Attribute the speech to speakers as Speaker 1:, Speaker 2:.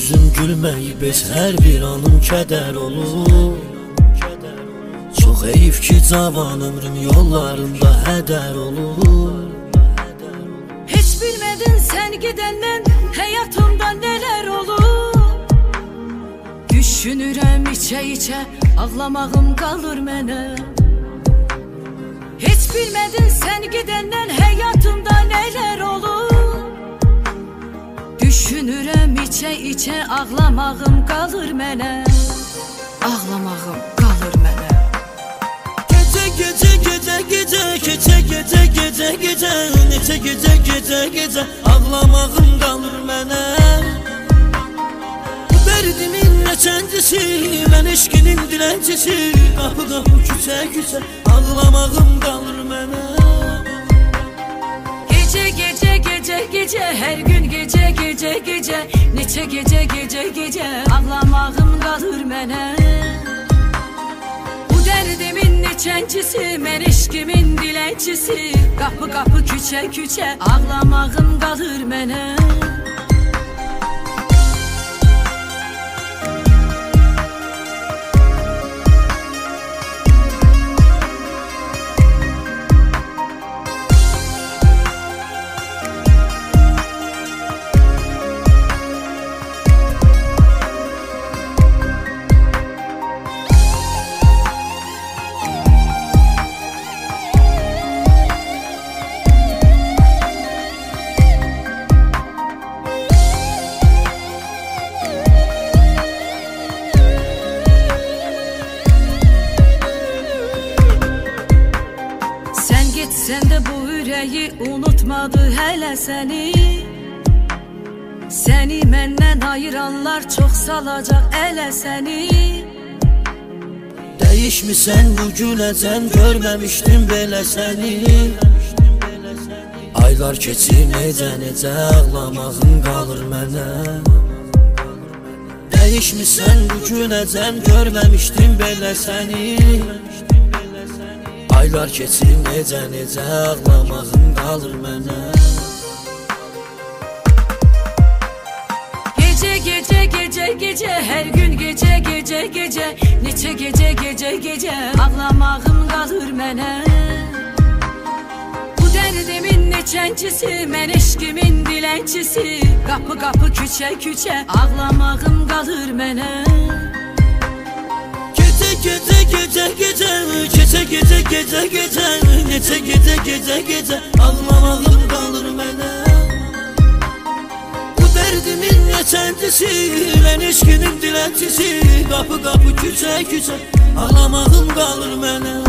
Speaker 1: yüzüm gülməyib heç hər bir anım kədər olur. Çox heyif ki cavan ömrüm yollarında hədər olur.
Speaker 2: Heç bilmədin sən gedəndən həyatımda nələr olur. Düşünürəm içə-içə, ağlamağım qalır mənə. Heç bilmədin sən gedəndən həyatımda nələr olur. Düşünürəm içə-içə, ağlamağım qalır mənə. Ağlamağım qalır mənə.
Speaker 1: Gecə gecə gecə gecə, keçə gecə gecə gecə, neçə gecə gecə gecə, ağlamağım qalır mənə. Bu dərdimin neçəncisi, mən eşqinin diləncisi, qapı qapı küçə küçə, ağlamağım qalır mənə.
Speaker 2: Gecə gecə gecə gecə, hər gün gecə gecə gecə, neçə gecə gecə gecə, ağlamağım qalır mənə. Bu dərdimin neçəncisi, mən eşqimin diləncisi, qapı qapı küçə küçə, ağlamağım qalır mənə. Sən də bu ürəyi unutmadı hələ səni. Səni məndən ayıranlar çox salacaq ələ səni.
Speaker 1: Dəyişmisən bu günəcən, görməmişdim belə səni. Aylar keçir necə necə, ağlamağım qalır mənə. Dəyişmisən bu günəcən, görməmişdim belə səni. Aylar keçir necə necə, ağlamağım qalır mənə.
Speaker 2: Gecə gecə gecə gecə, hər gün gecə gecə gecə, neçə gecə gecə gecə, ağlamağım qalır mənə. Bu dərdimin neçəncisi, mən eşqimin diləncisi, qapı qapı küçə küçə, ağlamağım qalır mənə.
Speaker 1: Gecə gecə gecə, keçə gecə gecə gecə, neçə gecə gecə gecə, ağlamağım qalır mənə. Bu dərdimin neçəncisi, mən eşqinin diləncisi, qapı qapı küçə küçə, ağlamağım qalır mənə.